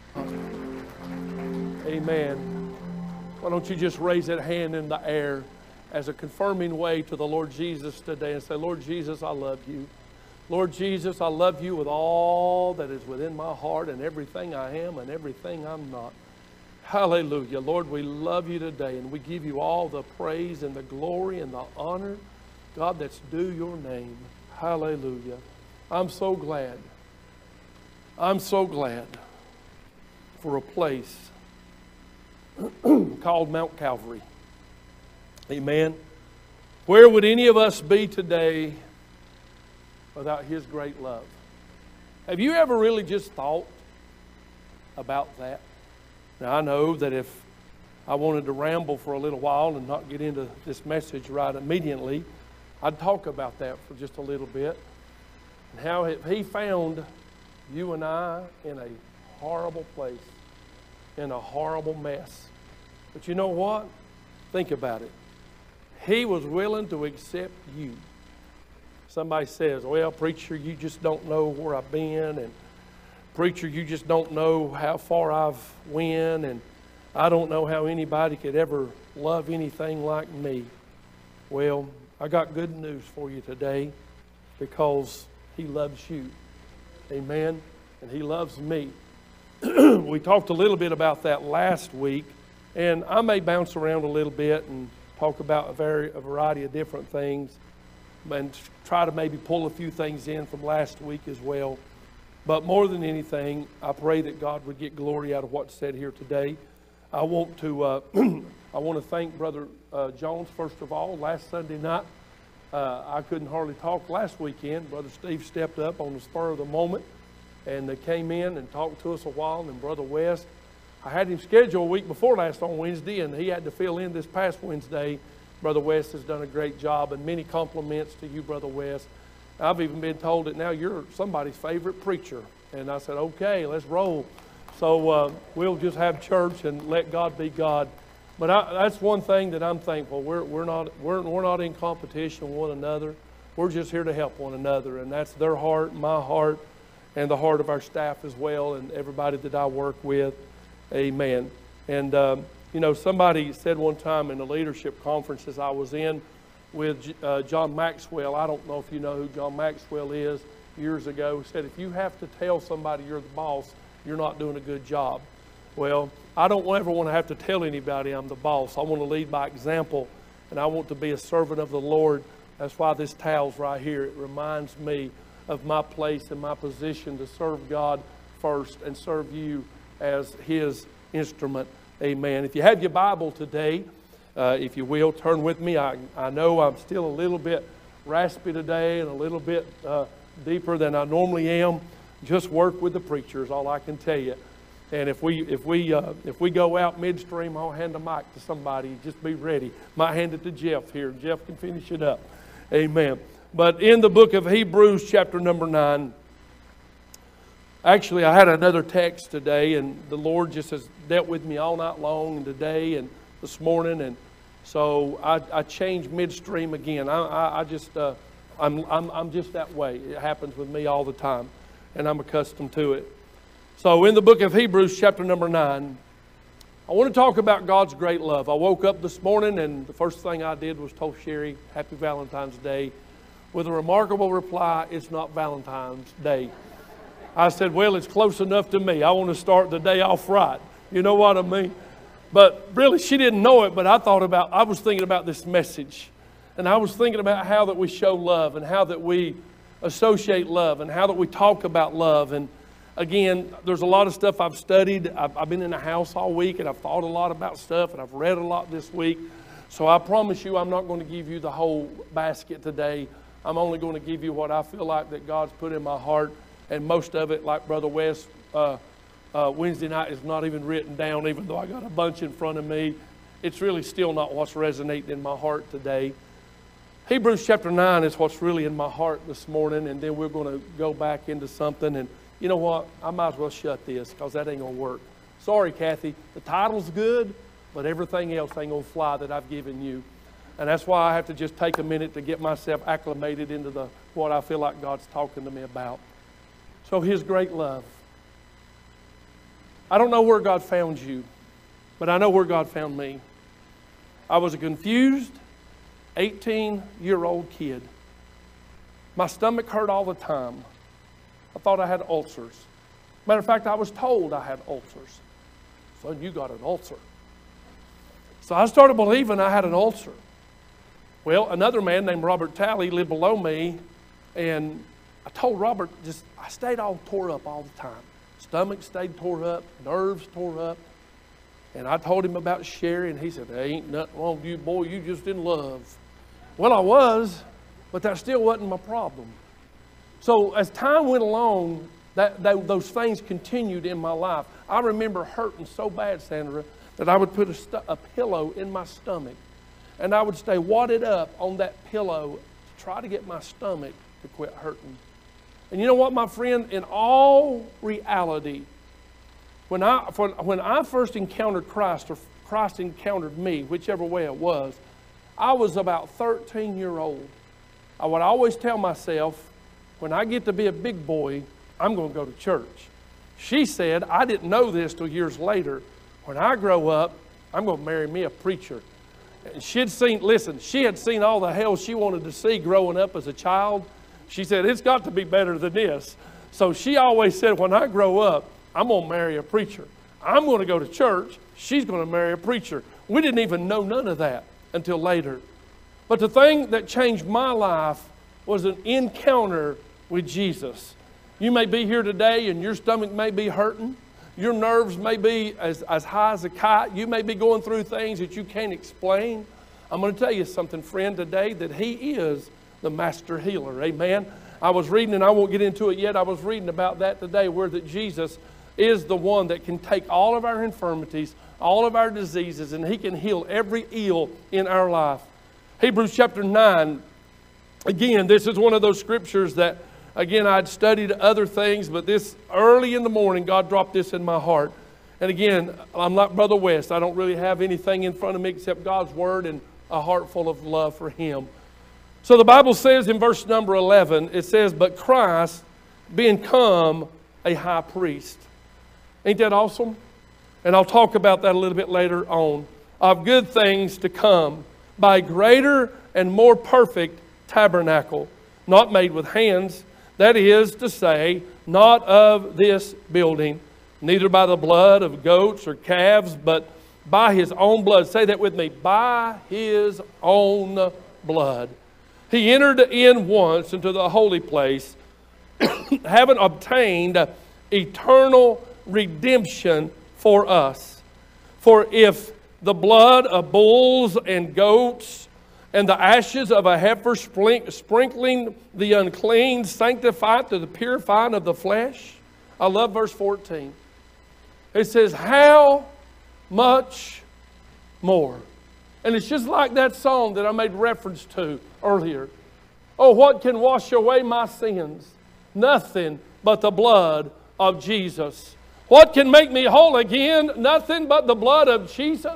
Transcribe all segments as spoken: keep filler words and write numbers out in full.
Amen. Why don't you just raise that hand in the air as a confirming way to the Lord Jesus today and say, Lord Jesus, I love you. Lord Jesus, I love you with all that is within my heart and everything I am and everything I'm not. Hallelujah. Lord, we love you today and we give you all the praise and the glory and the honor, God, that's due your name. Hallelujah. I'm so glad. I'm so glad for a place called Mount Calvary. Amen. Where would any of us be today without His great love? Have you ever really just thought about that? Now, I know that if I wanted to ramble for a little while and not get into this message right immediately, I'd talk about that for just a little bit. And how He found you and I in a horrible place, in a horrible mess. But you know what? Think about it. He was willing to accept you. Somebody says, well, preacher, you just don't know where I've been, and preacher, you just don't know how far I've went, and I don't know how anybody could ever love anything like me. Well, I got good news for you today, because He loves you. Amen. And He loves me. We talked a little bit about that last week, and I may bounce around a little bit and talk about a, very, a variety of different things and try to maybe pull a few things in from last week as well. But more than anything, I pray that God would get glory out of what's said here today. I want to uh, I want to thank Brother uh, Jones, first of all. Last Sunday night, uh, I couldn't hardly talk last weekend. Brother Steve stepped up on the spur of the moment, and they came in and talked to us a while. And Brother West, I had him scheduled a week before last on Wednesday, and he had to fill in this past Wednesday. Brother West has done a great job, and many compliments to you, Brother West. I've even been told that now you're somebody's favorite preacher. And I said, okay, let's roll. So uh, we'll just have church and let God be God. But I, that's one thing that I'm thankful. We're, we're, not, we're, we're not in competition with one another. We're just here to help one another. And that's their heart, my heart, and the heart of our staff as well, and everybody that I work with. Amen. And, um, you know, somebody said one time in the leadership conferences I was in, with uh, John Maxwell. I don't know if you know who John Maxwell is. Years ago, said if you have to tell somebody you're the boss, you're not doing a good job. Well, I don't ever want to have to tell anybody I'm the boss. I want to lead by example, and I want to be a servant of the Lord. That's why this towel's right here. It reminds me of my place and my position to serve God first and serve you as His instrument. Amen. If you have your Bible today, Uh, if you will, turn with me. I, I know I'm still a little bit raspy today and a little bit uh, deeper than I normally am. Just work with the preacher is all I can tell you. And if we if we uh, if we go out midstream, I'll hand the mic to somebody. Just be ready. Might hand it to Jeff here. Jeff can finish it up. Amen. But in the book of Hebrews, chapter number nine. Actually, I had another text today, and the Lord just has dealt with me all night long and today and this morning, and so I, I changed midstream again. I, I, I just, uh, I'm, I'm, I'm just that way. It happens with me all the time, and I'm accustomed to it. So in the book of Hebrews, chapter number nine, I want to talk about God's great love. I woke up this morning, and the first thing I did was told Sherry, Happy Valentine's Day, with a remarkable reply, it's not Valentine's Day. I said, well, it's close enough to me. I want to start the day off right. You know what I mean? But really, she didn't know it, but I thought about, I was thinking about this message. And I was thinking about how that we show love and how that we associate love and how that we talk about love. And again, there's a lot of stuff I've studied. I've, I've been in the house all week, and I've thought a lot about stuff, and I've read a lot this week. So I promise you I'm not going to give you the whole basket today. I'm only going to give you what I feel like that God's put in my heart. And most of it, like Brother West, uh, Uh, Wednesday night is not even written down, even though I got a bunch in front of me. It's really still not what's resonating in my heart today. Hebrews chapter nine is what's really in my heart this morning, and then we're going to go back into something. And you know what? I might as well shut this because that ain't going to work. Sorry, Kathy. The title's good, but everything else ain't going to fly that I've given you. And that's why I have to just take a minute to get myself acclimated into the what I feel like God's talking to me about. So His great love. I don't know where God found you, but I know where God found me. I was a confused eighteen-year-old kid. My stomach hurt all the time. I thought I had ulcers. Matter of fact, I was told I had ulcers. Son, you got an ulcer. So I started believing I had an ulcer. Well, another man named Robert Talley lived below me, and I told Robert, just I stayed all tore up all the time. Stomach stayed tore up, nerves tore up. And I told him about Sherry, and he said, there ain't nothing wrong with you, boy, you just in love. Well, I was, but that still wasn't my problem. So as time went along, that, that those things continued in my life. I remember hurting so bad, Sandra, that I would put a, st- a pillow in my stomach, and I would stay wadded up on that pillow to try to get my stomach to quit hurting. And you know what, my friend? In all reality, when I, when I first encountered Christ, or Christ encountered me, whichever way it was, I was about thirteen years old. I would always tell myself, when I get to be a big boy, I'm going to go to church. She said, I didn't know this till years later, when I grow up, I'm going to marry me a preacher. And she'd seen, listen, she had seen all the hell she wanted to see growing up as a child. She said, it's got to be better than this. So she always said, when I grow up, I'm going to marry a preacher. I'm going to go to church. She's going to marry a preacher. We didn't even know none of that until later. But the thing that changed my life was an encounter with Jesus. You may be here today and your stomach may be hurting. Your nerves may be as, as high as a kite. You may be going through things that you can't explain. I'm going to tell you something, friend, today, that He is the master healer. Amen. I was reading, and I won't get into it yet, I was reading about that today, where that Jesus is the one that can take all of our infirmities, all of our diseases, and He can heal every ill in our life. Hebrews chapter nine, again, this is one of those scriptures that, again, I'd studied other things, but this early in the morning, God dropped this in my heart. And again, I'm like Brother West. I don't really have anything in front of me except God's Word and a heart full of love for Him. So the Bible says in verse number eleven, it says, but Christ being come a high priest. Ain't that awesome? And I'll talk about that a little bit later on. Of good things to come, by greater and more perfect tabernacle, not made with hands, that is to say, not of this building, neither by the blood of goats or calves, but by His own blood. Say that with me. By His own blood. He entered in once into the holy place, having obtained eternal redemption for us. For if the blood of bulls and goats and the ashes of a heifer sprinkling the unclean sanctify to the purifying of the flesh. I love verse fourteen. It says, how much more? And it's just like that song that I made reference to earlier. Oh, what can wash away my sins? Nothing but the blood of Jesus. What can make me whole again? Nothing but the blood of Jesus.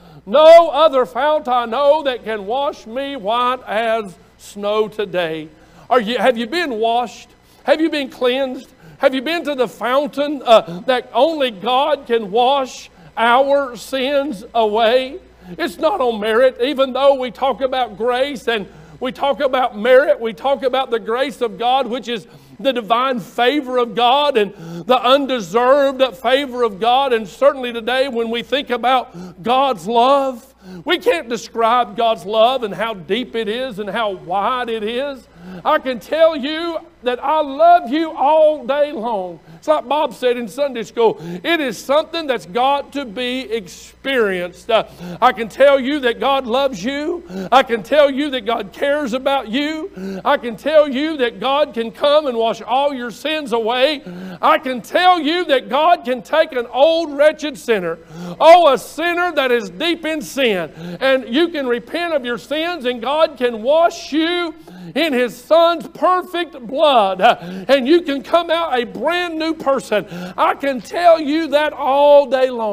No other fount I know that can wash me white as snow today. Are you, have you been washed? Have you been cleansed? Have you been to the fountain uh, that only God can wash our sins away? It's not on merit, even though we talk about grace and we talk about merit, we talk about the grace of God, which is the divine favor of God and the undeserved favor of God. And certainly today when we think about God's love, we can't describe God's love and how deep it is and how wide it is. I can tell you that I love you all day long. It's like Bob said in Sunday school. It is something that's got to be experienced. Uh, I can tell you that God loves you. I can tell you that God cares about you. I can tell you that God can come and wash all your sins away. I can tell you that God can take an old wretched sinner, oh, a sinner that is deep in sin, and you can repent of your sins and God can wash you in His Son's perfect blood, and you can come out a brand new person. I can tell you that all day long.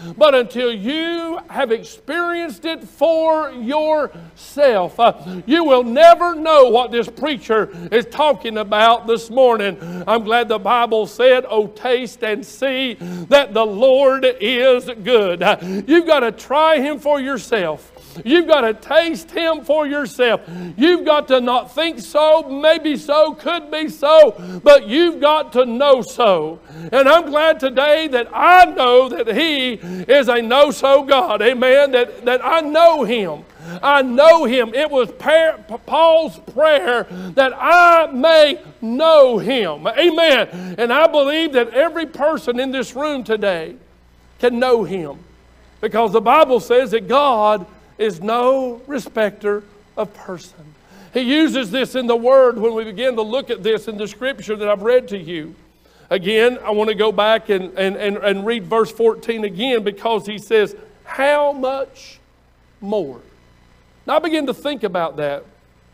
but until you have experienced it for yourself. Uh, you will never know what this preacher is talking about this morning. I'm glad the Bible said, "Oh, taste and see that the Lord is good." Uh, you've got to try Him for yourself. You've got to taste Him for yourself. You've got to not think so, maybe so, could be so, but you've got to know so. And I'm glad today that I know that He is a know-so God. Amen. That, that I know Him. I know Him. It was Paul's prayer that I may know Him. Amen. And I believe that every person in this room today can know Him, because the Bible says that God is no respecter of person. He uses this in the Word when we begin to look at this in the Scripture that I've read to you. Again, I want to go back and, and, and, and read verse fourteen again, because he says, "How much more?" Now I began to think about that.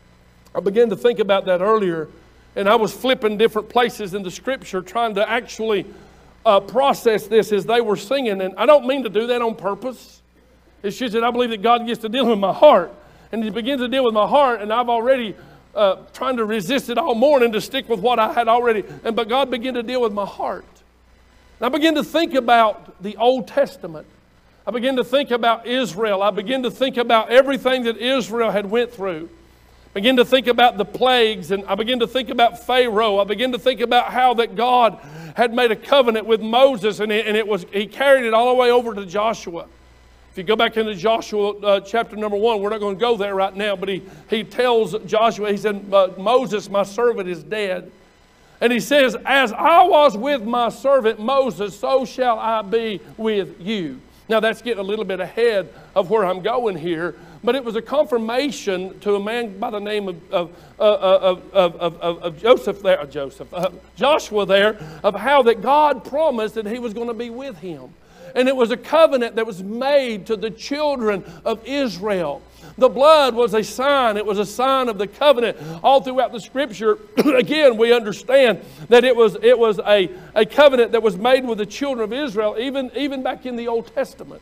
I began to think about that earlier, and I was flipping different places in the Scripture trying to actually uh, process this as they were singing. And I don't mean to do that on purpose. It's just that I believe that God gets to deal with my heart. And He begins to deal with my heart, and I've already uh, trying to resist it all morning to stick with what I had already. And but God began to deal with my heart. And I began to think about the Old Testament. I began to think about Israel. I began to think about everything that Israel had went through. I began to think about the plagues, and I began to think about Pharaoh. I began to think about how that God had made a covenant with Moses, and it, and it was He carried it all the way over to Joshua. If you go back into Joshua uh, chapter number one, we're not going to go there right now, but he, he tells Joshua, he said, uh, "Moses, my servant, is dead." And he says, "As I was with my servant Moses, so shall I be with you." Now that's getting a little bit ahead of where I'm going here, but it was a confirmation to a man by the name of, of, uh, of, of, of, of, of Joseph there, uh, Joseph, uh, Joshua there, of how that God promised that He was going to be with him. And it was a covenant that was made to the children of Israel. The blood was a sign. It was a sign of the covenant. All throughout the Scripture, again, we understand that it was, it was a, a covenant that was made with the children of Israel, even, even back in the Old Testament.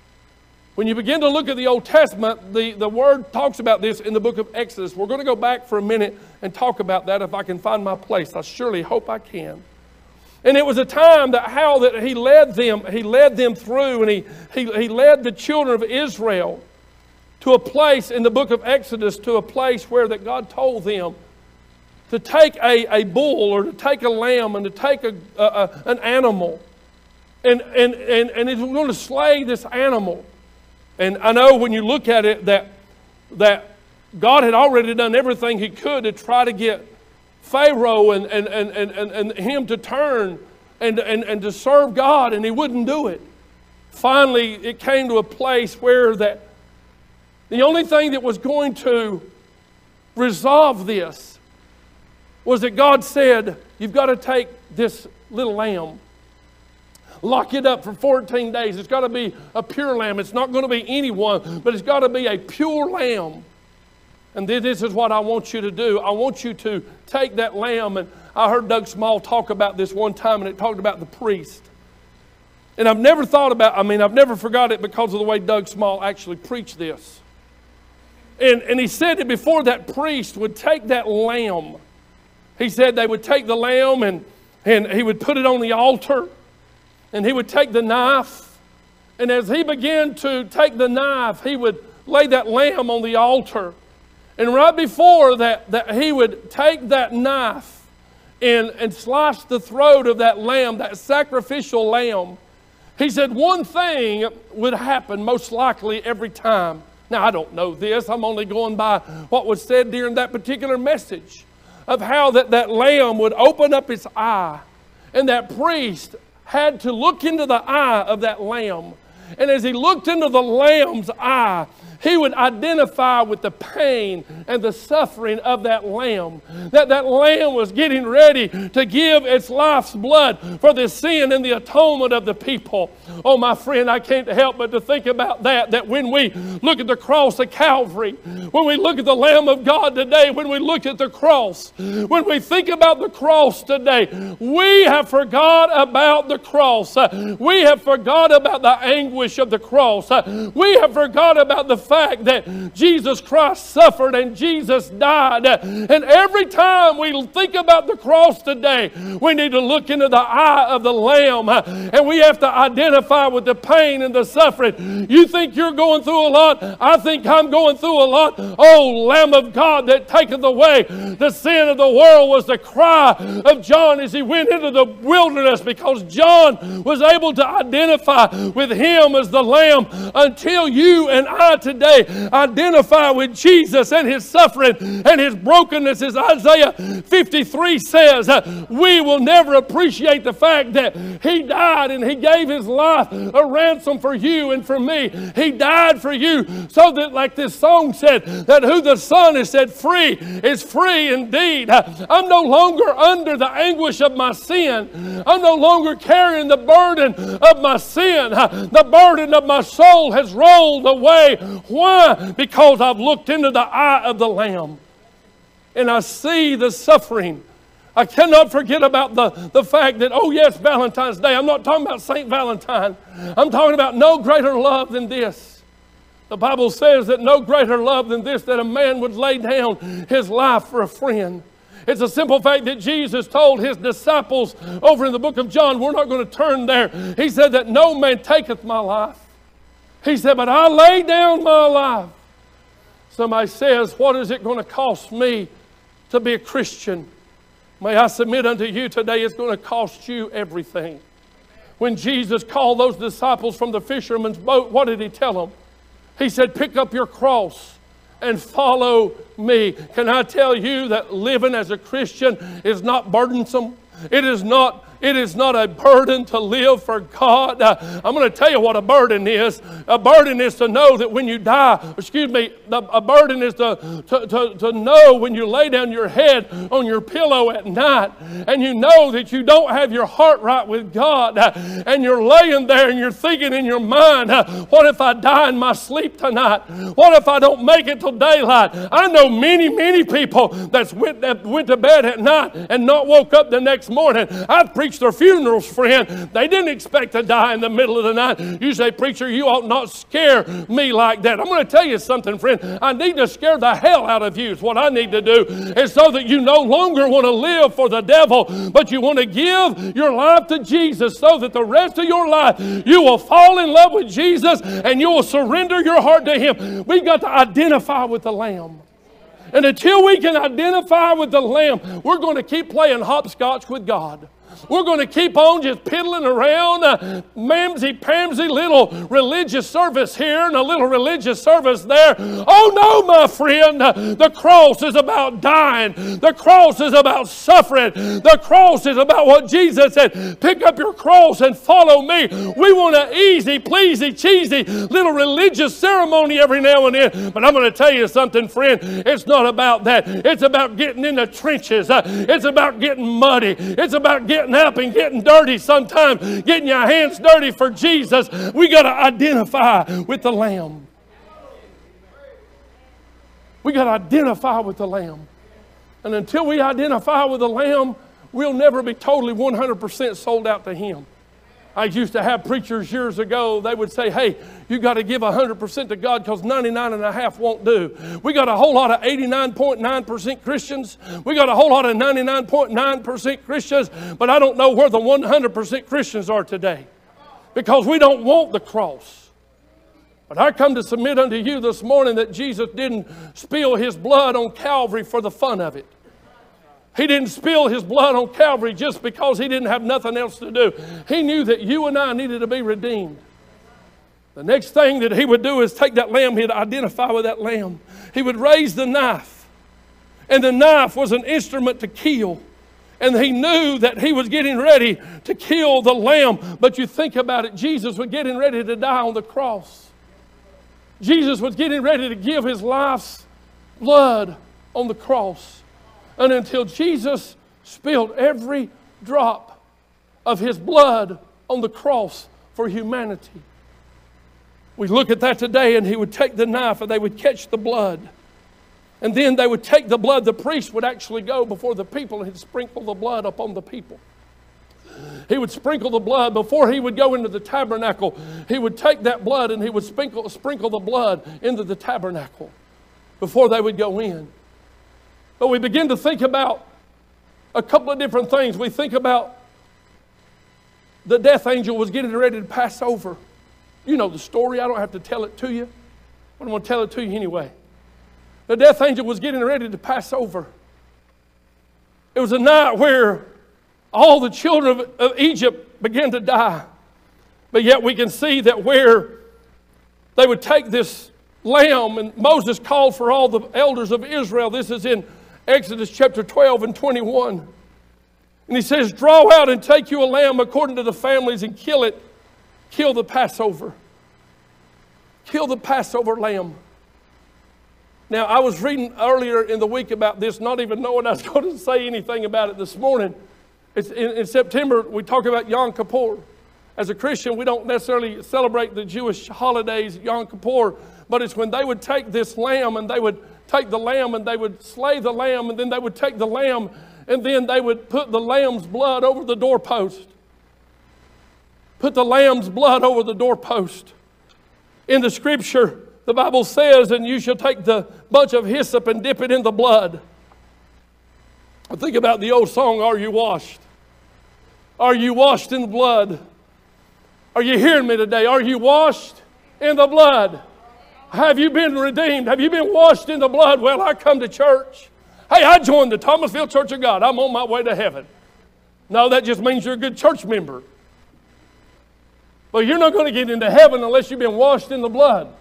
When you begin to look at the Old Testament, the, the Word talks about this in the book of Exodus. We're going to go back for a minute and talk about that if I can find my place. I surely hope I can. And it was a time that how that he led them, he led them through, and he, he, he led the children of Israel to a place in the book of Exodus, to a place where that God told them to take a, a bull or to take a lamb and to take a, a, a, an animal. And, and, and, and he was going to slay this animal. And I know when you look at it that, that God had already done everything He could to try to get Pharaoh and, and, and, and, and him to turn and, and, and to serve God, and he wouldn't do it. Finally, it came to a place where that the only thing that was going to resolve this was that God said, "You've got to take this little lamb, lock it up for fourteen days. It's got to be a pure lamb. It's not going to be anyone, but it's got to be a pure lamb. And this is what I want you to do. I want you to take that lamb." And I heard Doug Small talk about this one time, and it talked about the priest. And I've never thought about, I mean, I've never forgot it because of the way Doug Small actually preached this. And, and he said that before that priest would take that lamb, he said they would take the lamb and, and he would put it on the altar, and he would take the knife. And as he began to take the knife, he would lay that lamb on the altar. And right before that, that he would take that knife and, and slice the throat of that lamb, that sacrificial lamb. He said one thing would happen most likely every time. Now, I don't know this. I'm only going by what was said during that particular message of how that, that lamb would open up its eye, and that priest had to look into the eye of that lamb. And as he looked into the lamb's eye, he would identify with the pain and the suffering of that lamb. That that lamb was getting ready to give its life's blood for the sin and the atonement of the people. Oh, my friend, I can't help but to think about that, that when we look at the cross of Calvary, when we look at the Lamb of God today, when we look at the cross, when we think about the cross today, we have forgot about the cross. Uh, we have forgot about the anguish of the cross. Uh, we have forgot about the fact that Jesus Christ suffered and Jesus died. Uh, and every time we think about the cross today, we need to look into the eye of the Lamb, uh, and we have to identify with the pain and the suffering. You think you're going through a lot? I think I'm going through a lot. Oh, Lamb of God that taketh away the sin of the world, was the cry of John as he went into the wilderness, because John was able to identify with him as the Lamb. Until you and I today identify with Jesus and his suffering and his brokenness, as Isaiah fifty-three says, we will never appreciate the fact that he died and he gave his life a ransom for you and for me. He died for you so that, like this song said, that who the Son has set free is free indeed. I'm no longer under the anguish of my sin. I'm no longer carrying the burden of my sin. The burden of my soul has rolled away. Why? Because I've looked into the eye of the Lamb and I see the suffering. I cannot forget about the, the fact that, oh yes, Valentine's Day. I'm not talking about Saint Valentine. I'm talking about no greater love than this. The Bible says that no greater love than this, that a man would lay down his life for a friend. It's a simple fact that Jesus told his disciples over in the book of John. We're not going to turn there. He said that no man taketh my life. He said, but I lay down my life. Somebody says, what is it going to cost me to be a Christian? May I submit unto you today, it's going to cost you everything. When Jesus called those disciples from the fisherman's boat, what did he tell them? He said, pick up your cross and follow me. Can I tell you that living as a Christian is not burdensome? It is not It is not a burden to live for God. Uh, I'm going to tell you what a burden is. A burden is to know that when you die, excuse me, the, a burden is to, to, to, to know when you lay down your head on your pillow at night and you know that you don't have your heart right with God, uh, and you're laying there and you're thinking in your mind, uh, what if I die in my sleep tonight? What if I don't make it till daylight? I know many, many people that's went, that went to bed at night and not woke up the next morning. I've preached their funerals, friend. They didn't expect to die in the middle of the night. You say, preacher, you ought not scare me like that. I'm going to tell you something, friend. I need to scare the hell out of you is what I need to do. Is so that you no longer want to live for the devil, but you want to give your life to Jesus, so that the rest of your life you will fall in love with Jesus and you will surrender your heart to him. We've got to identify with the Lamb. And until we can identify with the Lamb, we're going to keep playing hopscotch with God. We're going to keep on just piddling around, uh, mamsy-pamsy little religious service here and a little religious service there. Oh no, my friend, uh, the cross is about dying. The cross is about suffering. The cross is about what Jesus said. Pick up your cross and follow me. We want an easy, pleasy, cheesy little religious ceremony every now and then. But I'm going to tell you something, friend. It's not about that. It's about getting in the trenches. Uh, it's about getting muddy. It's about getting up and getting dirty sometimes, getting your hands dirty for Jesus. We got to identify with the Lamb. We got to identify with the Lamb. And until we identify with the Lamb, we'll never be totally one hundred percent sold out to him. I used to have preachers years ago, they would say, hey, you got to give one hundred percent to God because ninety-nine and a half won't do. We got a whole lot of eighty-nine point nine percent Christians. We got a whole lot of ninety-nine point nine percent Christians, but I don't know where the one hundred percent Christians are today because we don't want the cross. But I come to submit unto you this morning that Jesus didn't spill his blood on Calvary for the fun of it. He didn't spill his blood on Calvary just because he didn't have nothing else to do. He knew that you and I needed to be redeemed. The next thing that he would do is take that lamb, he'd identify with that lamb. He would raise the knife. And the knife was an instrument to kill. And he knew that he was getting ready to kill the lamb. But you think about it, Jesus was getting ready to die on the cross. Jesus was getting ready to give his life's blood on the cross. And until Jesus spilled every drop of his blood on the cross for humanity. We look at that today, and he would take the knife and they would catch the blood. And then they would take the blood. The priest would actually go before the people and he'd sprinkle the blood upon the people. He would sprinkle the blood before he would go into the tabernacle. He would take that blood and he would sprinkle, sprinkle the blood into the tabernacle before they would go in. But we begin to think about a couple of different things. We think about the death angel was getting ready to pass over. You know the story. I don't have to tell it to you. But I'm going to tell it to you anyway. The death angel was getting ready to pass over. It was a night where all the children of, of Egypt began to die. But yet we can see that where they would take this lamb, and Moses called for all the elders of Israel. This is in Exodus chapter twelve and twenty-one. And he says, draw out and take you a lamb according to the families and kill it. Kill the Passover. Kill the Passover lamb. Now, I was reading earlier in the week about this, not even knowing I was going to say anything about it this morning. It's in, in September, we talk about Yom Kippur. As a Christian, we don't necessarily celebrate the Jewish holidays, Yom Kippur, but it's when they would take this lamb and they would take the lamb and they would slay the lamb, and then they would take the lamb and then they would put the lamb's blood over the doorpost. Put the lamb's blood over the doorpost. In the scripture, the Bible says, and you shall take the bunch of hyssop and dip it in the blood. I think about the old song, Are You Washed? Are you washed in the blood? Are you hearing me today? Are you washed in the blood? Have you been redeemed? Have you been washed in the blood? Well, I come to church. Hey, I joined the Thomasville Church of God. I'm on my way to heaven. No, that just means you're a good church member. But you're not going to get into heaven unless you've been washed in the blood.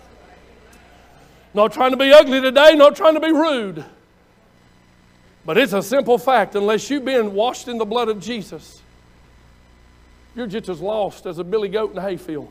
Not trying to be ugly today, not trying to be rude. But it's a simple fact. Unless you've been washed in the blood of Jesus, you're just as lost as a billy goat in a hayfield.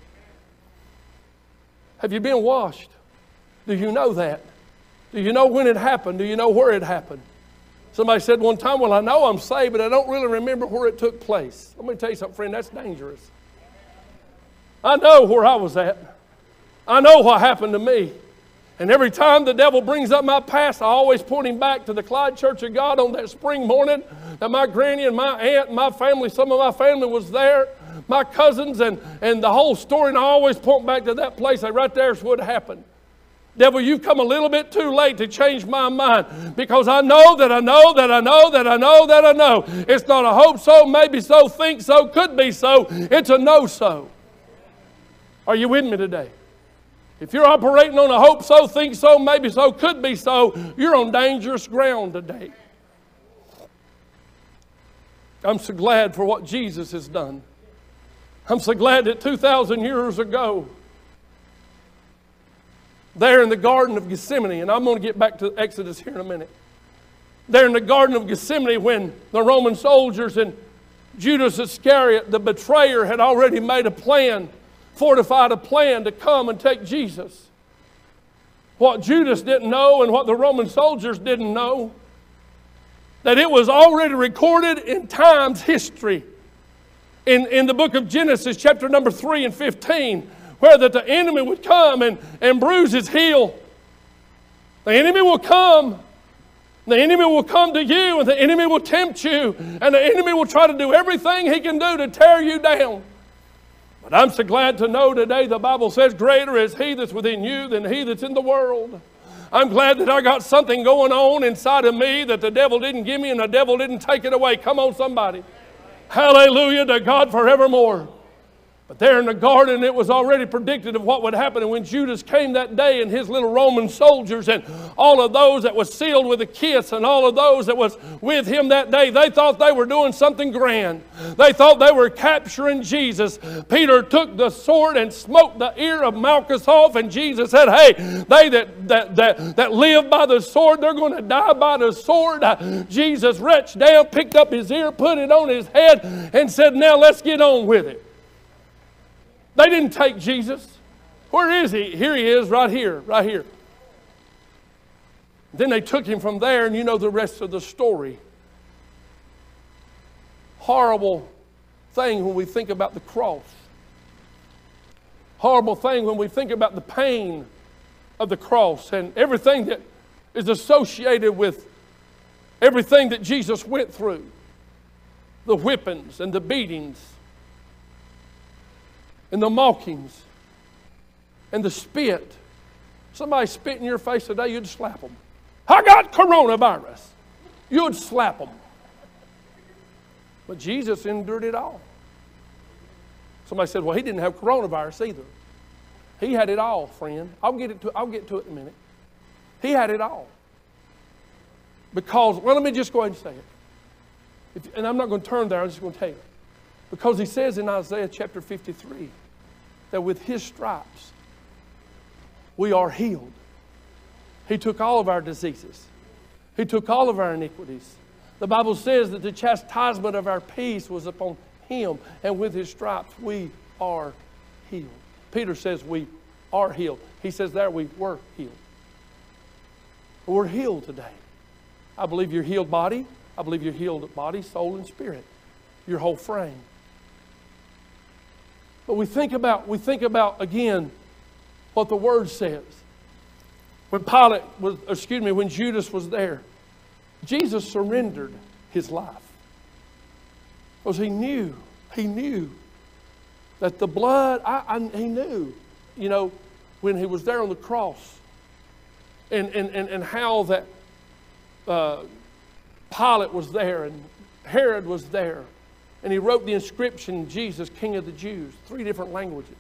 Have you been washed? Do you know that? Do you know when it happened? Do you know where it happened? Somebody said one time, well, I know I'm saved, but I don't really remember where it took place. Let me tell you something, friend, that's dangerous. I know where I was at. I know what happened to me. And every time the devil brings up my past, I always point him back to the Clyde Church of God on that spring morning that my granny and my aunt and my family, some of my family was there, my cousins and, and the whole story, and I always point back to that place. That right there is what happened. Devil, you've come a little bit too late to change my mind, because I know that I know that I know that I know that I know. It's not a hope so, maybe so, think so, could be so. It's a no so. Are you with me today? If you're operating on a hope so, think so, maybe so, could be so, you're on dangerous ground today. I'm so glad for what Jesus has done. I'm so glad that two thousand years ago, there in the Garden of Gethsemane, and I'm going to get back to Exodus here in a minute. There in the Garden of Gethsemane, when the Roman soldiers and Judas Iscariot, the betrayer, had already made a plan, fortified a plan to come and take Jesus. What Judas didn't know and what the Roman soldiers didn't know, that it was already recorded in time's history. In, in the book of Genesis, chapter number three and fifteen, where that the enemy would come and, and bruise his heel. The enemy will come. The enemy will come to you, and the enemy will tempt you, and the enemy will try to do everything he can do to tear you down. But I'm so glad to know today the Bible says, greater is he that's within you than he that's in the world. I'm glad that I got something going on inside of me that the devil didn't give me and the devil didn't take it away. Come on, somebody. Hallelujah to God forevermore. But there in the garden, it was already predicted of what would happen. And when Judas came that day and his little Roman soldiers and all of those that was sealed with a kiss and all of those that was with him that day, they thought they were doing something grand. They thought they were capturing Jesus. Peter took the sword and smote the ear of Malchus off, and Jesus said, hey, they that, that, that, that live by the sword, they're going to die by the sword. Jesus reached down, picked up his ear, put it on his head, and said, now let's get on with it. They didn't take Jesus. Where is he? Here he is, right here, right here. Then they took him from there, and you know the rest of the story. Horrible thing when we think about the cross. Horrible thing when we think about the pain of the cross and everything that is associated with everything that Jesus went through. The whippings and the beatings and the mockings and the spit. Somebody spit in your face today, you'd slap them. I got coronavirus. You'd slap them. But Jesus endured it all. Somebody said, well, he didn't have coronavirus either. He had it all, friend. I'll get it to, I'll get to it in a minute. He had it all. Because, well, let me just go ahead and say it. If, and I'm not going to turn there, I'm just going to tell you. Because he says in Isaiah chapter fifty-three that with his stripes we are healed. He took all of our diseases. He took all of our iniquities. The Bible says that the chastisement of our peace was upon him, and with his stripes we are healed. Peter says we are healed. He says there we were healed. We're healed today. I believe you're healed body. I believe you're healed body, soul, and spirit. Your whole frame. But we think about, we think about again what the Word says. When Pilate was, excuse me, when Judas was there, Jesus surrendered his life. Because he knew, he knew that the blood, I, I, he knew, you know, when he was there on the cross and, and, and, and how that uh, Pilate was there and Herod was there. And he wrote the inscription, Jesus, King of the Jews, three different languages.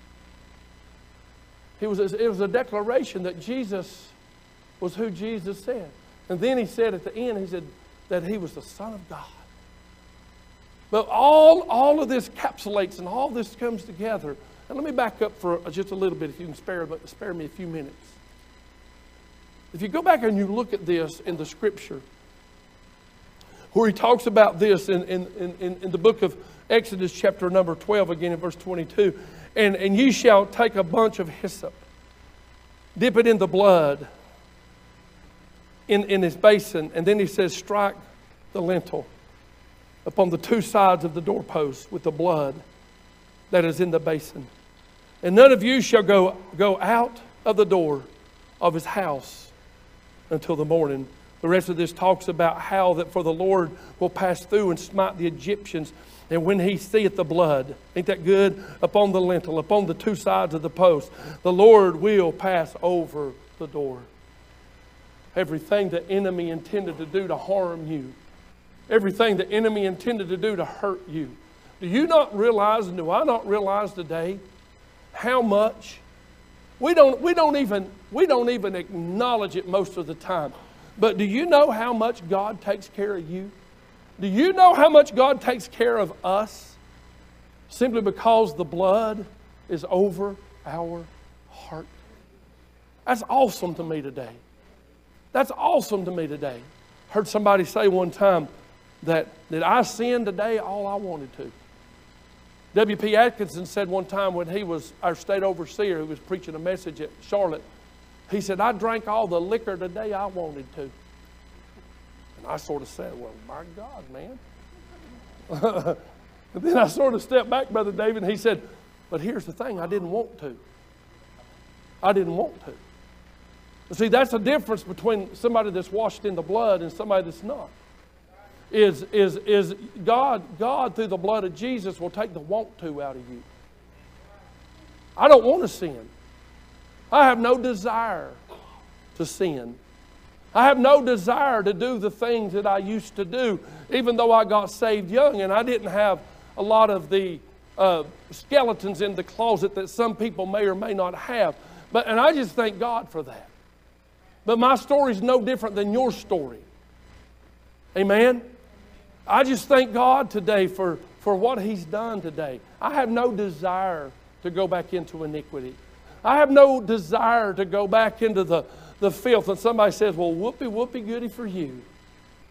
He was, it was a declaration that Jesus was who Jesus said. And then he said at the end, he said that he was the Son of God. But all, all of this encapsulates and all this comes together. And let me back up for just a little bit, if you can spare, spare me a few minutes. If you go back and you look at this in the Scripture, where he talks about this in, in, in, in the book of Exodus chapter number twelve, again in verse twenty-two. And, and ye shall take a bunch of hyssop, dip it in the blood in, in his basin. And then he says, strike the lintel upon the two sides of the doorpost with the blood that is in the basin. And none of you shall go, go out of the door of his house until the morning. The rest of this talks about how that for the Lord will pass through and smite the Egyptians. And when he seeth the blood, ain't that good? Upon the lintel, upon the two sides of the post, the Lord will pass over the door. Everything the enemy intended to do to harm you, everything the enemy intended to do to hurt you. Do you not realize, and do I not realize today, how much we don't, we don't even, we don't even acknowledge it most of the time. But do you know how much God takes care of you? Do you know how much God takes care of us? Simply because the blood is over our heart. That's awesome to me today. That's awesome to me today. Heard somebody say one time that, that I sinned today all I wanted to. W P Atkinson said one time when he was our state overseer who was preaching a message at Charlotte, he said, I drank all the liquor today I wanted to. And I sort of said, well, my God, man. And then I sort of stepped back, Brother David, and he said, but here's the thing, I didn't want to. I didn't want to. You see, that's the difference between somebody that's washed in the blood and somebody that's not. Is, is, is God, God, through the blood of Jesus, will take the want to out of you. I don't want to sin. I have no desire to sin. I have no desire to do the things that I used to do, even though I got saved young and I didn't have a lot of the uh, skeletons in the closet that some people may or may not have. But, and I just thank God for that. But my story is no different than your story. Amen? I just thank God today for, for what He's done today. I have no desire to go back into iniquity. I have no desire to go back into the, the filth. And somebody says, well, whoopee, whoopee, goody for you.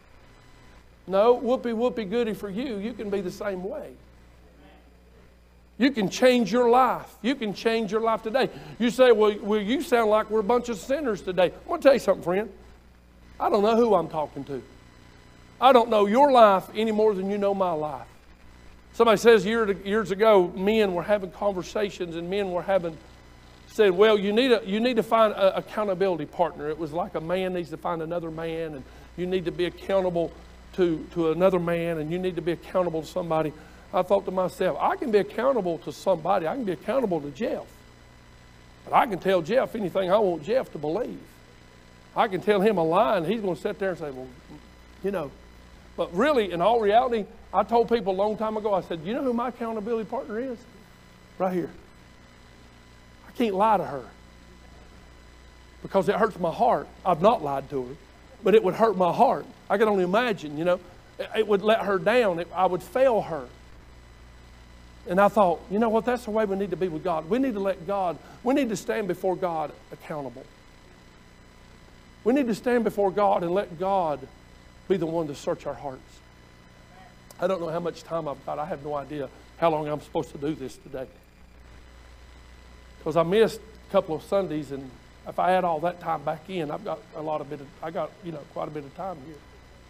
No, whoopee, whoopee, goody for you. You can be the same way. You can change your life. You can change your life today. You say, well, well, you sound like we're a bunch of sinners today. I'm going to tell you something, friend. I don't know who I'm talking to. I don't know your life any more than you know my life. Somebody says year, years ago, men were having conversations and men were having, said, well, you need, a, you need to find an accountability partner. It was like a man needs to find another man, and you need to be accountable to, to another man, and you need to be accountable to somebody. I thought to myself, I can be accountable to somebody. I can be accountable to Jeff. But I can tell Jeff anything I want Jeff to believe. I can tell him a lie, and he's going to sit there and say, well, you know. But really, in all reality, I told people a long time ago, I said, you know who my accountability partner is? Right here. I can't lie to her because it hurts my heart. I've not lied to her, but it would hurt my heart. I can only imagine, you know. It, it would let her down. It, I would fail her. And I thought, you know what, that's the way we need to be with God. We need to let God, we need to stand before God accountable. We need to stand before God and let God be the one to search our hearts. I don't know how much time I've got. I have no idea how long I'm supposed to do this today. Because I missed a couple of Sundays, and if I add all that time back in, I've got a lot of bit of, I got, you know, quite a bit of time here.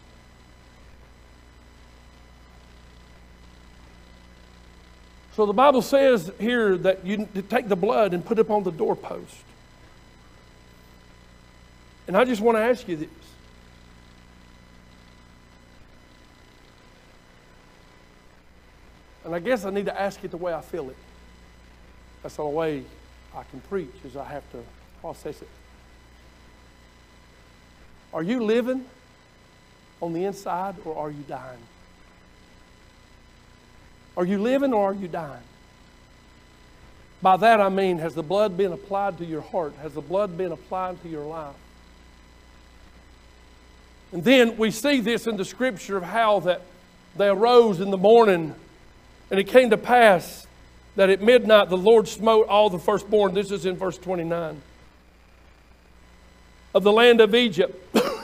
So the Bible says here that you take the blood and put it on the doorpost. And I just want to ask you this. And I guess I need to ask it the way I feel it. That's the only way I can preach, is I have to process it. Are you living on the inside, or are you dying? Are you living or are you dying? By that I mean, has the blood been applied to your heart? Has the blood been applied to your life? And then we see this in the scripture of how that they arose in the morning, and it came to pass that at midnight the Lord smote all the firstborn. This is in verse twenty-nine. Of the land of Egypt.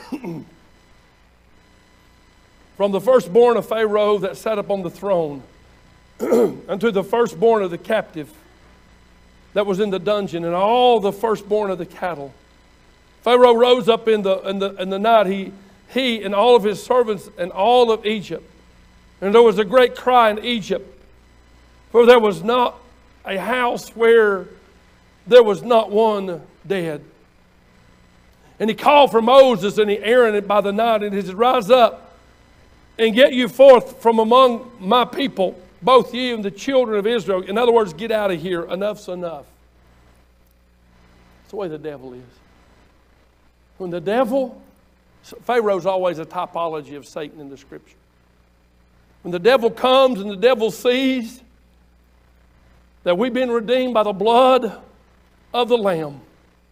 From the firstborn of Pharaoh that sat upon the throne, unto the firstborn of the captive that was in the dungeon, and all the firstborn of the cattle. Pharaoh rose up in the, in the, in the night, he, he and all of his servants and all of Egypt. And there was a great cry in Egypt, for there was not a house where there was not one dead. And he called for Moses and he Aaron by the night, and he said, rise up and get you forth from among my people, both ye and the children of Israel. In other words, get out of here. Enough's enough. That's the way the devil is. When the devil, Pharaoh's always a typology of Satan in the scripture. When the devil comes and the devil sees that we've been redeemed by the blood of the Lamb,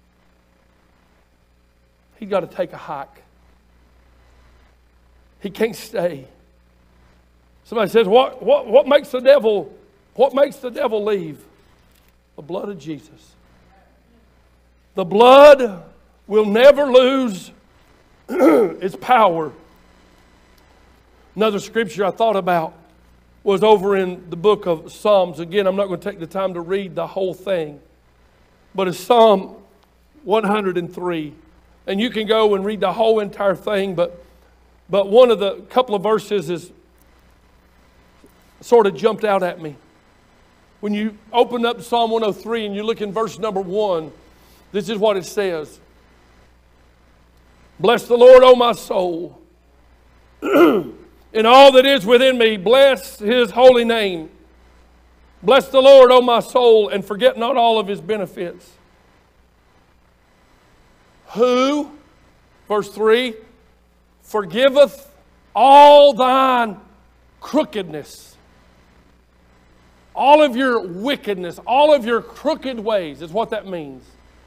he's got to take a hike. He can't stay. Somebody says, what, what, what makes the devil, what makes the devil leave? The blood of Jesus. The blood will never lose its power. Another scripture I thought about was over in the book of Psalms. Again, I'm not going to take the time to read the whole thing, but it's Psalm one hundred three. And you can go and read the whole entire thing, but, but one of the couple of verses is sort of jumped out at me. When you open up Psalm one oh three and you look in verse number one, this is what it says. Bless the Lord, O my soul, and all that is within me, bless his holy name. Bless the Lord, O my soul, and forget not all of his benefits. Who, verse three, forgiveth all thine crookedness. All of your wickedness, all of your crooked ways is what that means.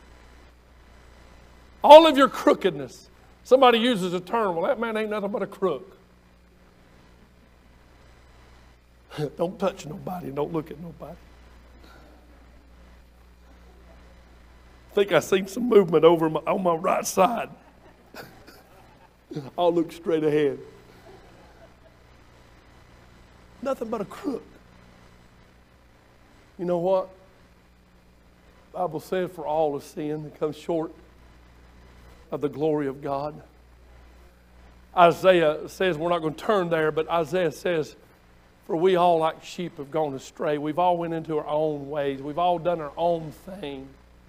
All of your crookedness. Somebody uses a term, well, that man ain't nothing but a crook. Don't touch nobody. Don't look at nobody. I think I seen some movement over my, on my right side. I'll look straight ahead. Nothing but a crook. You know what? The Bible says for all of sin that comes short of the glory of God. Isaiah says, we're not going to turn there, but Isaiah says, for we all like sheep have gone astray. We've all went into our own ways. We've all done our own thing.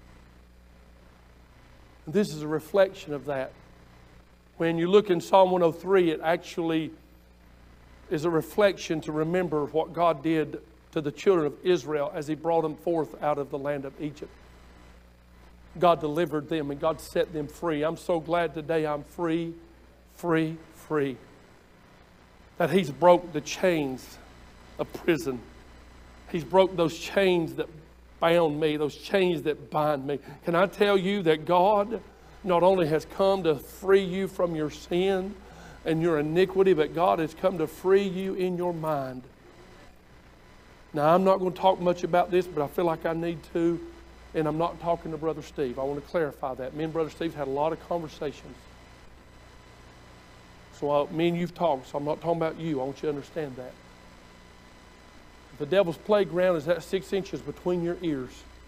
And this is a reflection of that. When you look in Psalm one oh three, it actually is a reflection to remember what God did to the children of Israel as He brought them forth out of the land of Egypt. God delivered them and God set them free. I'm so glad today I'm free, free, free. That He's broke the chains of prison. He's broke those chains that bound me, those chains that bind me. Can I tell you that God not only has come to free you from your sin and your iniquity, but God has come to free you in your mind. Now, I'm not going to talk much about this, but I feel like I need to, and I'm not talking to Brother Steve. I want to clarify that. Me and Brother Steve had a lot of conversations. So I, me and you've talked, so I'm not talking about you. I want you to understand that. The devil's playground is that six inches between your ears.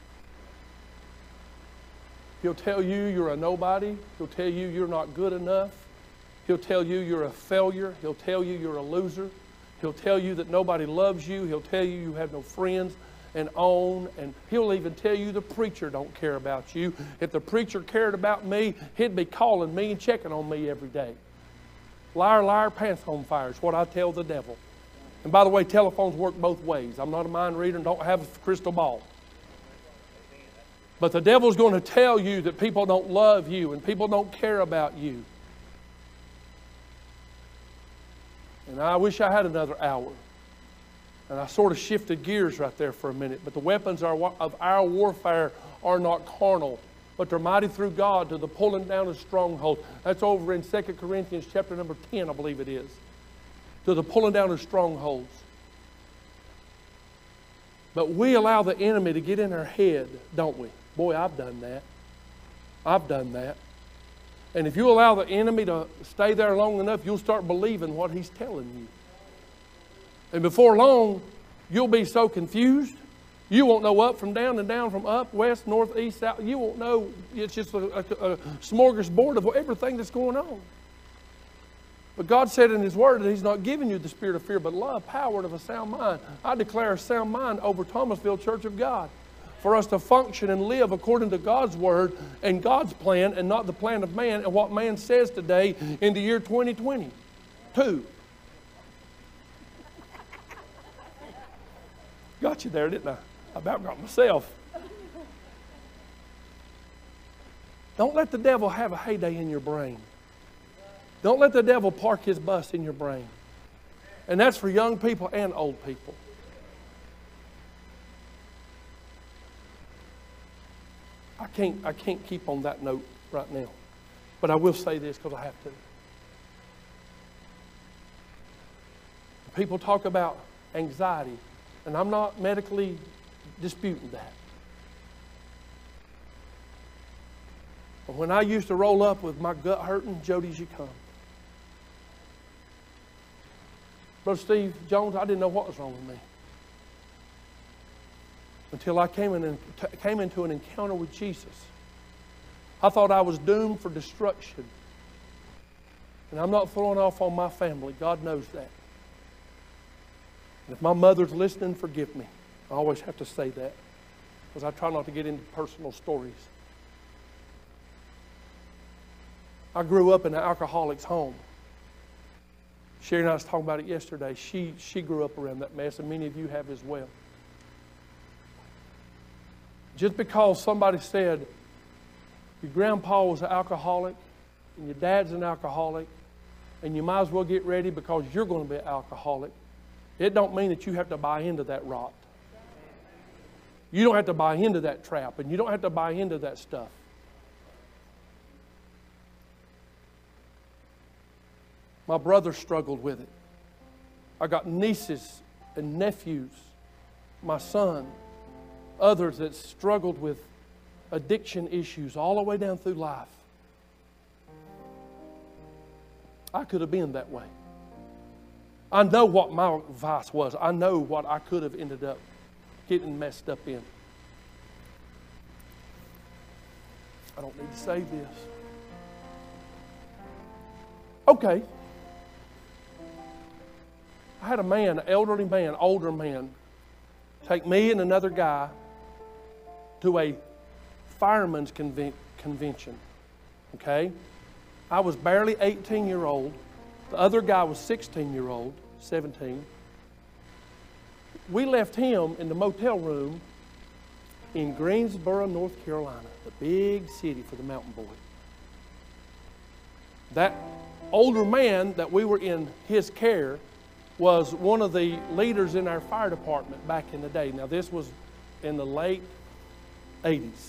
He'll tell you you're a nobody. He'll tell you you're not good enough. He'll tell you you're a failure. He'll tell you you're a loser. He'll tell you that nobody loves you. He'll tell you you have no friends and own. And he'll even tell you the preacher don't care about you. If the preacher cared about me, he'd be calling me and checking on me every day. Liar, liar, pants on fire is what I tell the devil. And by the way, telephones work both ways. I'm not a mind reader and don't have a crystal ball. But the devil's going to tell you that people don't love you and people don't care about you. And I wish I had another hour. And I sort of shifted gears right there for a minute. But the weapons of our warfare are not carnal, but they're mighty through God to the pulling down of strongholds. That's over in Second Corinthians chapter number ten, I believe it is. To the pulling down of strongholds. But we allow the enemy to get in our head, don't we? Boy, I've done that. I've done that. And if you allow the enemy to stay there long enough, you'll start believing what he's telling you. And before long, you'll be so confused. You won't know up from down and down from up, west, north, east, south. You won't know. It's just a, a, a smorgasbord of everything that's going on. But God said in His Word that He's not giving you the spirit of fear, but love, power, and of a sound mind. I declare a sound mind over Thomasville Church of God. For us to function and live according to God's Word and God's plan and not the plan of man and what man says today in the year twenty twenty-two. Got you there, didn't I? I about got myself. Don't let the devil have a heyday in your brain. Don't let the devil park his bus in your brain. And that's for young people and old people. I can't, I can't keep on that note right now. But I will say this because I have to. People talk about anxiety, and I'm not medically disputing that. But when I used to roll up with my gut hurting, Jody's you come. Brother Steve Jones, I didn't know what was wrong with me. Until I came, in and came into an encounter with Jesus. I thought I was doomed for destruction. And I'm not throwing off on my family. God knows that. And if my mother's listening, forgive me. I always have to say that. Because I try not to get into personal stories. I grew up in an alcoholic's home. Sherry and I was talking about it yesterday. She, she grew up around that mess, and many of you have as well. Just because somebody said your grandpa was an alcoholic and your dad's an alcoholic and you might as well get ready because you're going to be an alcoholic, it don't mean that you have to buy into that rot. You don't have to buy into that trap, and you don't have to buy into that stuff. My brother struggled with it. I got nieces and nephews, my son, others that struggled with addiction issues all the way down through life. I could have been that way. I know what my vice was. I know what I could have ended up getting messed up in. I don't need to say this. Okay. I had a man, an elderly man, older man, take me and another guy to a fireman's conven- convention. Okay? I was barely eighteen year old. The other guy was sixteen year old, seventeen. We left him in the motel room in Greensboro, North Carolina, the big city for the mountain boy. That older man that we were in his care was one of the leaders in our fire department back in the day. Now, this was in the late eighties.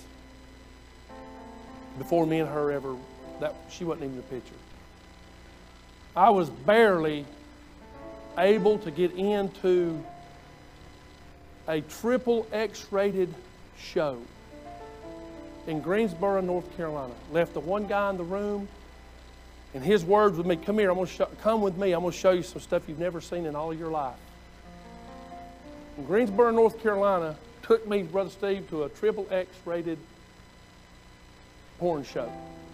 Before me and her ever, that she wasn't even in the picture. I was barely able to get into a triple X-rated show in Greensboro, North Carolina. Left the one guy in the room, and his words with me, come here, I'm gonna show, come with me, I'm going to show you some stuff you've never seen in all of your life. In Greensboro, North Carolina, took me, Brother Steve, to a triple X-rated porn show.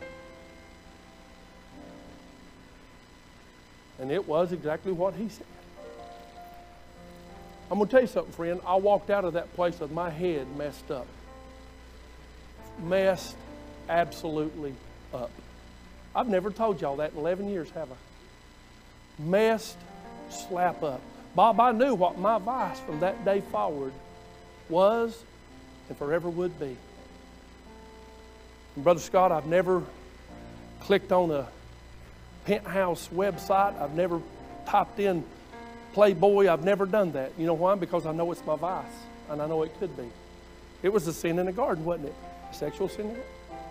And it was exactly what he said. I'm going to tell you something, friend. I walked out of that place with my head messed up. Messed absolutely up. I've never told y'all that in eleven years, have I? Messed slap up. Bob, I knew what my vice from that day forward was and forever would be. And Brother Scott, I've never clicked on a penthouse website. I've never typed in Playboy. I've never done that. You know why? Because I know it's my vice, and I know it could be. It was a sin in the garden, wasn't it? A sexual sin in the garden.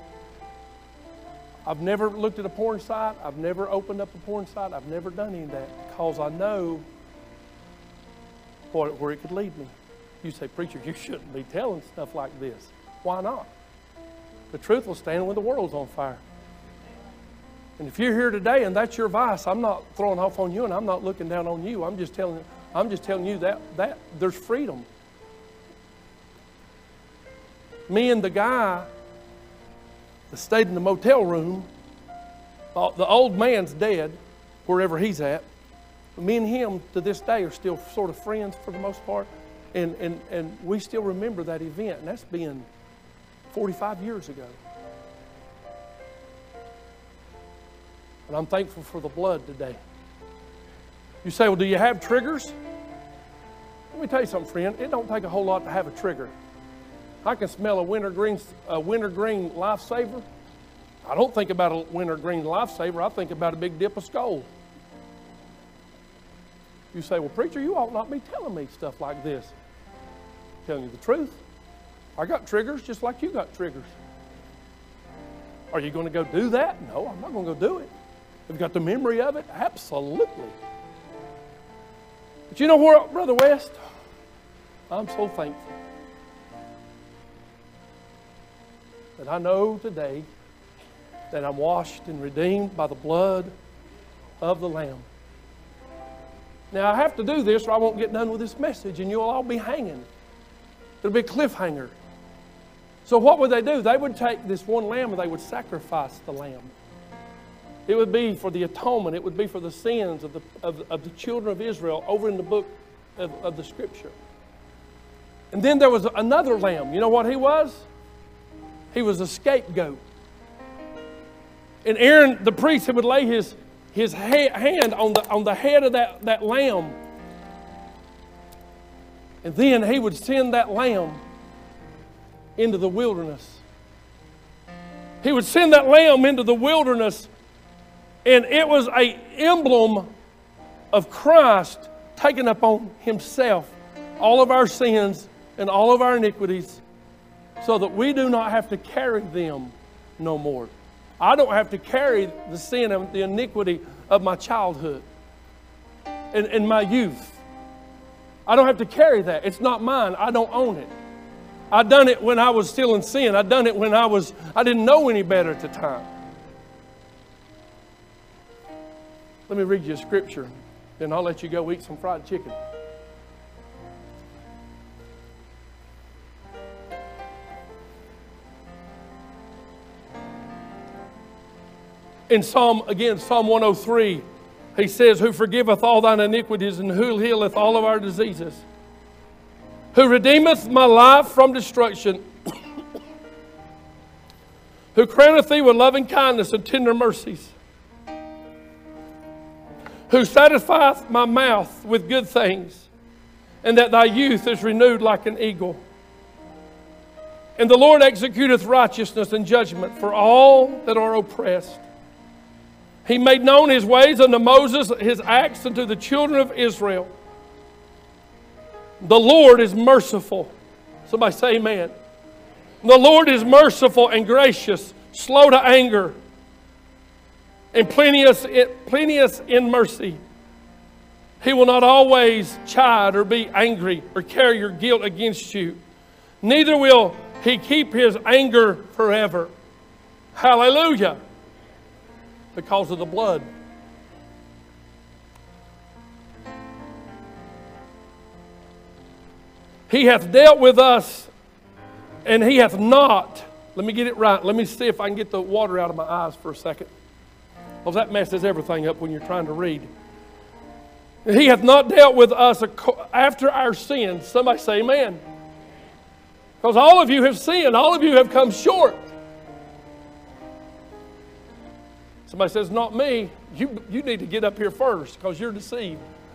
I've never looked at a porn site. I've never opened up a porn site. I've never done any of that because I know what, where it could lead me. You say, preacher, you shouldn't be telling stuff like this. Why not? The truth will stand when the world's on fire. And if you're here today and that's your vice, I'm not throwing off on you and I'm not looking down on you. I'm just telling, I'm just telling you that, that there's freedom. Me and the guy that stayed in the motel room, the old man's dead, wherever he's at. But me and him to this day are still sort of friends for the most part. And, and, and we still remember that event. And that's been forty-five years ago. And I'm thankful for the blood today. You say, well, do you have triggers? Let me tell you something, friend. It don't take a whole lot to have a trigger. I can smell a wintergreen, a wintergreen lifesaver. I don't think about a wintergreen lifesaver. I think about a big dip of Skoal. You say, well, preacher, you ought not be telling me stuff like this. I'm telling you the truth. I got triggers just like you got triggers. Are you going to go do that? No, I'm not going to go do it. Have you got the memory of it? Absolutely. But you know what, Brother West? I'm so thankful that I know today that I'm washed and redeemed by the blood of the Lamb. Now, I have to do this or I won't get done with this message and you'll all be hanging. It'll be a cliffhanger. So what would they do? They would take this one lamb and they would sacrifice the lamb. It would be for the atonement. It would be for the sins of the, of, of the children of Israel over in the book of, of the Scripture. And then there was another lamb. You know what he was? He was a scapegoat. And Aaron, the priest, he would lay his, his ha- hand on the, on the head of that, that lamb. And then he would send that lamb into the wilderness. He would send that lamb into the wilderness, and it was an emblem of Christ taking upon himself all of our sins and all of our iniquities so that we do not have to carry them no more. I don't have to carry the sin and the iniquity of my childhood and, and my youth. I don't have to carry that. It's not mine. I don't own it. I done it when I was still in sin. I done it when I was, I didn't know any better at the time. Let me read you a scripture, then I'll let you go eat some fried chicken. In Psalm, again, Psalm one oh three, he says, who forgiveth all thine iniquities and who healeth all of our diseases, who redeemeth my life from destruction, who crowneth thee with loving kindness and tender mercies, who satisfieth my mouth with good things, and that thy youth is renewed like an eagle. And the Lord executeth righteousness and judgment for all that are oppressed. He made known his ways unto Moses, his acts unto the children of Israel. The Lord is merciful. Somebody say amen. The Lord is merciful and gracious, slow to anger, and plenteous, plenteous in mercy. He will not always chide or be angry or carry your guilt against you. Neither will he keep his anger forever. Hallelujah. Because of the blood. He hath dealt with us, and he hath not. Let me get it right. Let me see if I can get the water out of my eyes for a second. Because that messes everything up when you're trying to read. He hath not dealt with us after our sins. Somebody say amen. Because all of you have sinned. All of you have come short. Somebody says, not me. You, you need to get up here first because you're deceived.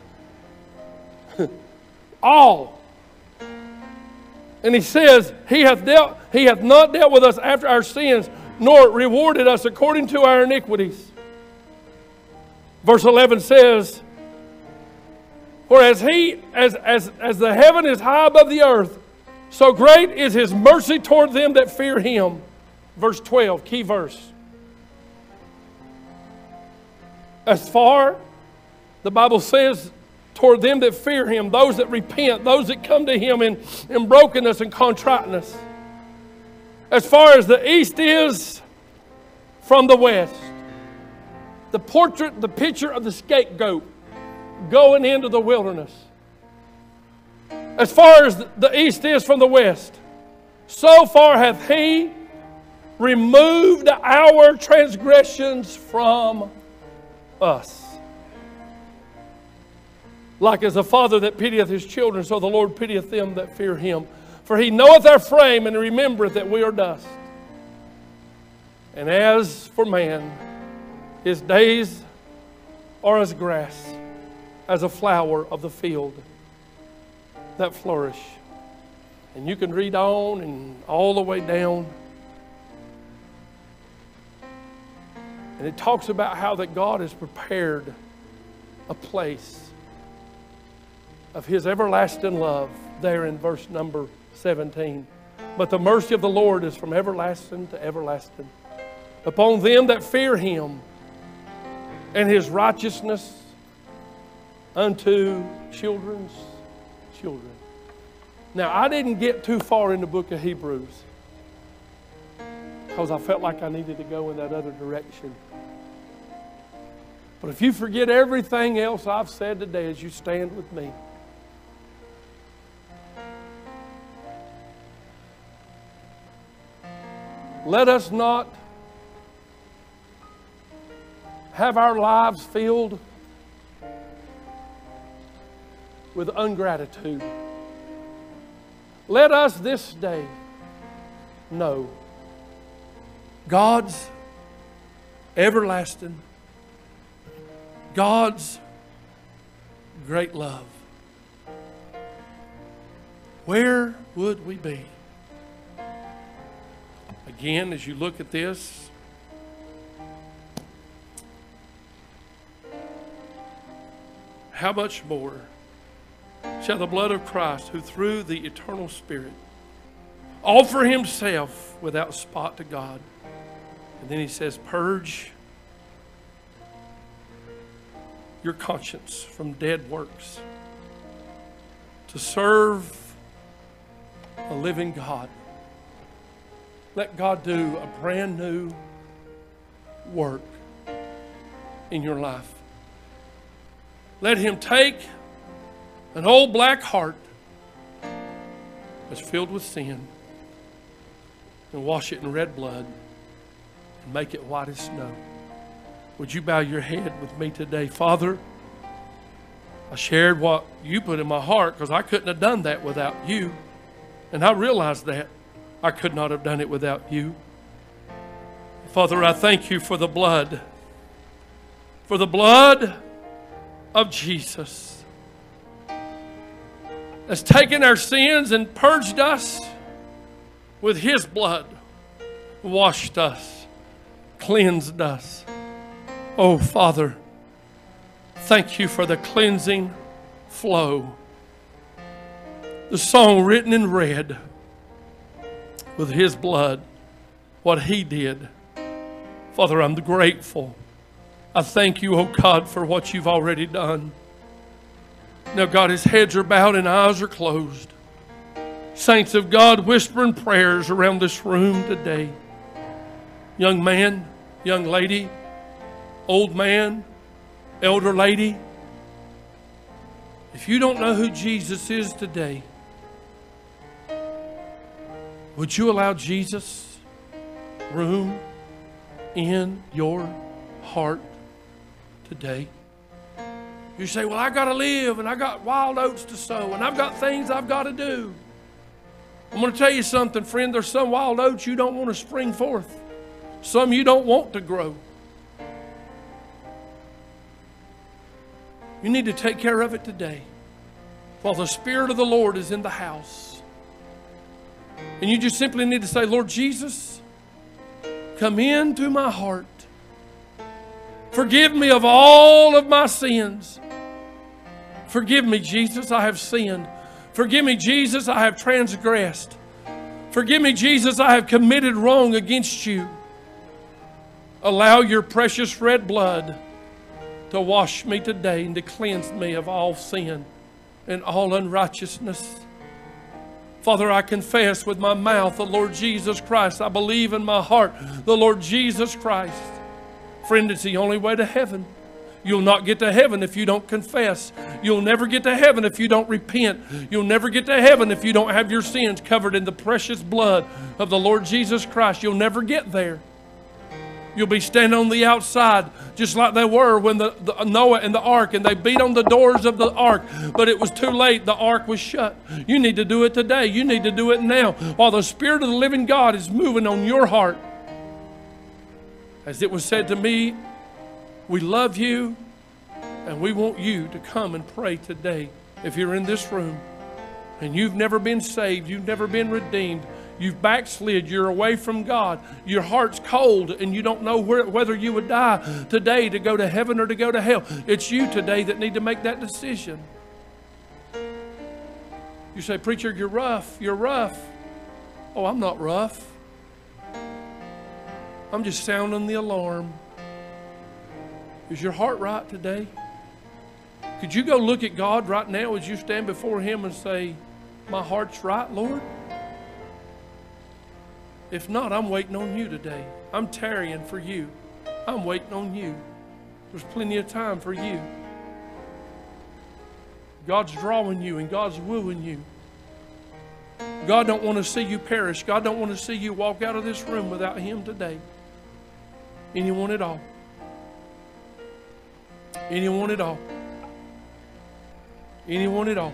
All. And he says, he hath dealt, he hath not dealt with us after our sins, nor rewarded us according to our iniquities. Verse eleven says, whereas he, as, as, as the heaven is high above the earth, so great is his mercy toward them that fear him. Verse twelve, key verse. As far, the Bible says, toward them that fear him, those that repent, those that come to him in, in brokenness and contriteness. As far as the east is from the west. The portrait, the picture of the scapegoat going into the wilderness. As far as the east is from the west, so far hath he removed our transgressions from us. Like as a father that pitieth his children, so the Lord pitieth them that fear him. For he knoweth our frame, and remembereth that we are dust. And as for man, his days are as grass, as a flower of the field that flourish. And you can read on and all the way down. And it talks about how that God has prepared a place of his everlasting love there in verse number seventeen. But the mercy of the Lord is from everlasting to everlasting upon them that fear him, and his righteousness unto children's children. Now, I didn't get too far in the book of Hebrews because I felt like I needed to go in that other direction. But if you forget everything else I've said today as you stand with me, let us not have our lives filled with ungratitude. Let us this day know God's everlasting, God's great love. Where would we be? Again, as you look at this, how much more shall the blood of Christ, who through the eternal Spirit offer himself without spot to God. And then he says, purge your conscience from dead works to serve a living God. Let God do a brand new work in your life. Let him take an old black heart that's filled with sin and wash it in red blood and make it white as snow. Would you bow your head with me today? Father, I shared what you put in my heart because I couldn't have done that without you. And I realized that I could not have done it without you. Father, I thank you for the blood, for the blood of Jesus that's taken our sins and purged us with His blood, washed us, cleansed us. Oh, Father, thank you for the cleansing flow. The song written in red with His blood, what He did. Father, I'm grateful. I thank you, oh God, for what you've already done. Now, God, His heads are bowed and eyes are closed. Saints of God, whispering prayers around this room today. Young man, young lady, old man, elder lady, if you don't know who Jesus is today, would you allow Jesus room in your heart today? You say, well, I got to live and I got wild oats to sow and I've got things I've got to do. I'm going to tell you something, friend. There's some wild oats you don't want to spring forth. Some you don't want to grow. You need to take care of it today while the Spirit of the Lord is in the house. And you just simply need to say, Lord Jesus, come into my heart. Forgive me of all of my sins. Forgive me, Jesus, I have sinned. Forgive me, Jesus, I have transgressed. Forgive me, Jesus, I have committed wrong against you. Allow your precious red blood to wash me today and to cleanse me of all sin and all unrighteousness. Father, I confess with my mouth the Lord Jesus Christ. I believe in my heart the Lord Jesus Christ. Friend, it's the only way to heaven. You'll not get to heaven if you don't confess. You'll never get to heaven if you don't repent. You'll never get to heaven if you don't have your sins covered in the precious blood of the Lord Jesus Christ. You'll never get there. You'll be standing on the outside just like they were when the, the Noah and the ark, and they beat on the doors of the ark, but it was too late. The ark was shut. You need to do it today. You need to do it now while the Spirit of the living God is moving on your heart. As it was said to me, we love you and we want you to come and pray today. If you're in this room and you've never been saved, you've never been redeemed, you've backslid, you're away from God, your heart's cold and you don't know where, whether you would die today to go to heaven or to go to hell. It's you today that need to make that decision. You say, preacher, you're rough, you're rough. Oh, I'm not rough. I'm just sounding the alarm. Is your heart right today? Could you go look at God right now as you stand before Him and say, my heart's right, Lord? If not, I'm waiting on you today. I'm tarrying for you. I'm waiting on you. There's plenty of time for you. God's drawing you and God's wooing you. God don't want to see you perish. God don't want to see you walk out of this room without Him today. Anyone at all? Anyone at all? Anyone at all?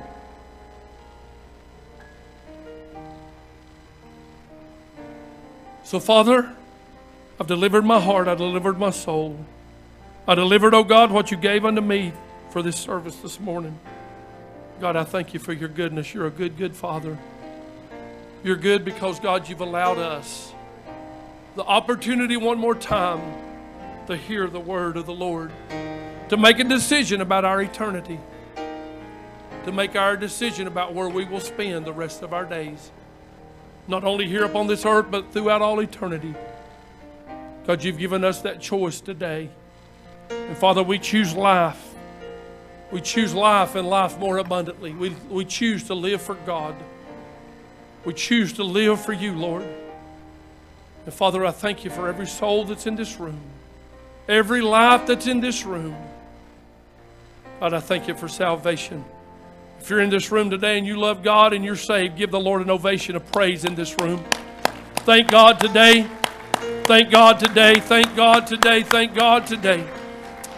So, Father, I've delivered my heart. I delivered my soul. I delivered, oh God, what you gave unto me for this service this morning. God, I thank you for your goodness. You're a good, good Father. You're good because, God, you've allowed us the opportunity one more time to hear the word of the Lord, to make a decision about our eternity, to make our decision about where we will spend the rest of our days. Not only here upon this earth, but throughout all eternity. God, you've given us that choice today. And Father, we choose life. We choose life and life more abundantly. We, we choose to live for God. We choose to live for you, Lord. And Father, I thank you for every soul that's in this room. Every life that's in this room. God, I thank you for salvation. If you're in this room today and you love God and you're saved, give the Lord an ovation of praise in this room. Thank God today Thank God today. Thank God today. Thank God today.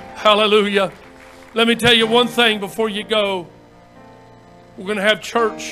Hallelujah. Let me tell you one thing before you go. We're going to have church